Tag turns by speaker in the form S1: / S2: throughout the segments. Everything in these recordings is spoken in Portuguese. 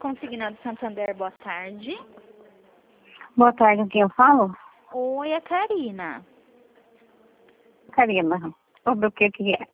S1: Consignado Santander, boa tarde.
S2: Boa tarde, com quem eu falo?
S1: Oi, a Karina.
S2: Karina, sobre o que é?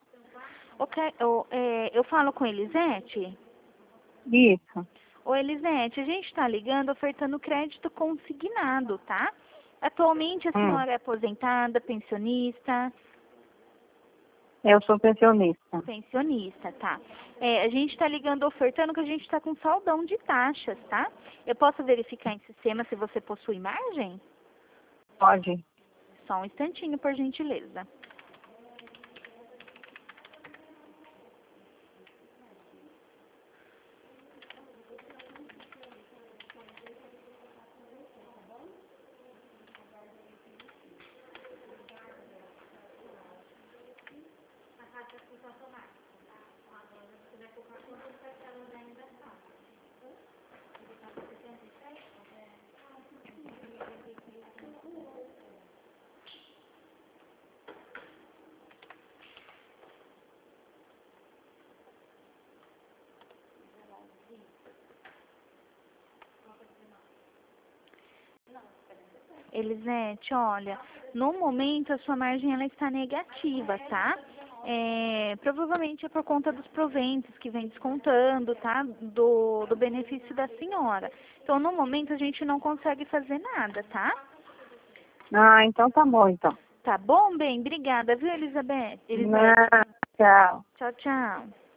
S1: Eu falo com Elisete?
S2: Isso.
S1: Oi, Elisete, a gente está ligando ofertando crédito consignado, tá? Atualmente a senhora é aposentada, pensionista?
S2: Eu sou pensionista.
S1: Pensionista, tá. A gente está ligando ofertando que a gente está com saldão de taxas, tá? Eu posso verificar em sistema se você possui margem?
S2: Pode.
S1: Só um instantinho, por gentileza. Elisete, olha, no momento a sua margem ela está negativa, tá? Provavelmente é por conta dos proventos que vem descontando, tá? Do benefício da senhora. Então, no momento a gente não consegue fazer nada, tá?
S2: Ah, então tá bom, então.
S1: Tá bom, bem? Obrigada, viu, Elizabeth?
S2: Não, tchau.
S1: Tchau, tchau.